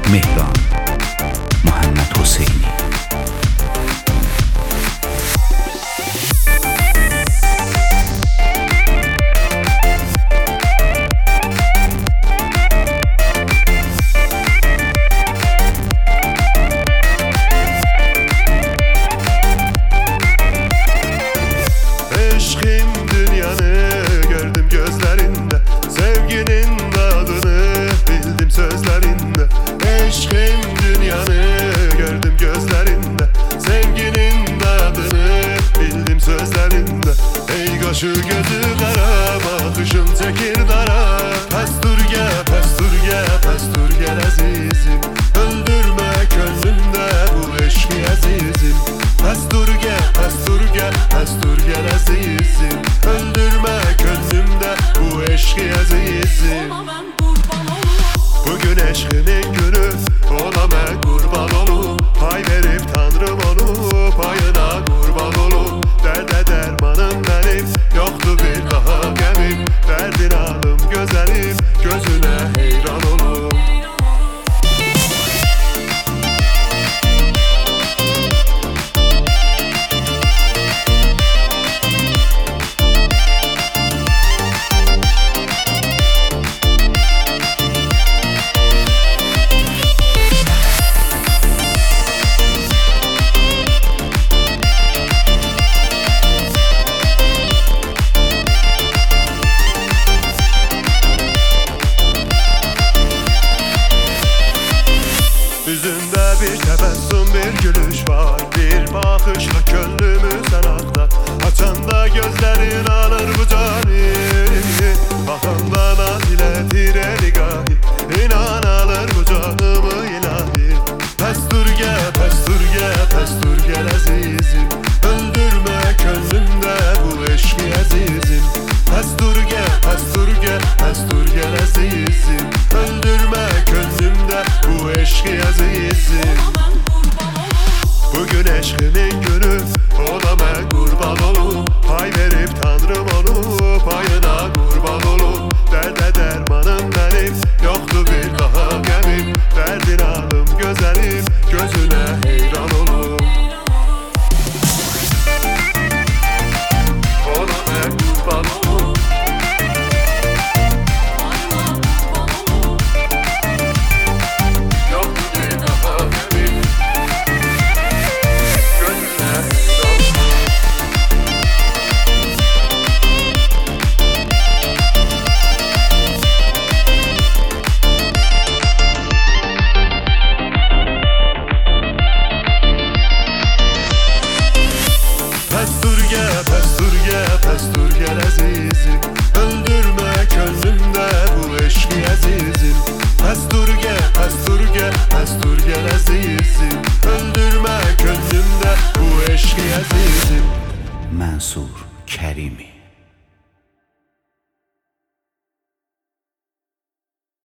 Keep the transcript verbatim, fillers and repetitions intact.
Mehran Muhammed Hüseyni. Eşkim dünyanı gördüm gözlerinde, sevginin adını bildim sözlerinde. Eşkim dünyanı gördüm gözlerinde, sevginin adını bildim sözlerinde. Ey kaşı gözü kara, bakışın Tekirdara. Pes dur gel, pes dur gel, pes dur gel azizim. Öldürme gönlümde bu eşki azizim. Pes dur gel, pes dur gel, pes dur gel azizim. Öldürme gönlümde bu eşki azizim. Bugün eşkinin günü, ona ben kurban olum. Pay verip Tanrım onu, payına kurban olum. Derde dermanım benim, yoktu bir daha gemim. Derdin alım güzelim, gözüne heyran olum. Yüzünde bir tebessüm, bir gülüş var. Bir bakışla gönlümü sen aktar. Açanda gözlerin alır bu cani. Bakanda naziletir eligahi. İnan alır bu canımı ilahi. Pes dur gel, pes dur gel, pes dur gel azizim. Öldürme gönlümde bu eşki azizim. Pes dur gel, pes dur gel, pes dur gel azizim. Öldürme gönlümde bu eşki azizim. Bugün eşkinin günü, ona ben kurban olum. Pay verip Tanrım onu, payına kurban olum. Derde dermanım benim, yoktu bir daha gemim. Derdin alım güzelim, gözüne heyran olum. Ona ben kurban olum. Yoktu bir daha gemim. Gözüne heyran olum. Pes dur gel, pes dur gel, pes dur gel azizim. Öldürme gönlümde bu eşki azizim. Pes dur gel, pes dur gel, pes dur gel azizim. Öldürme gönlümde bu eşki azizim. Mansur Kərimi.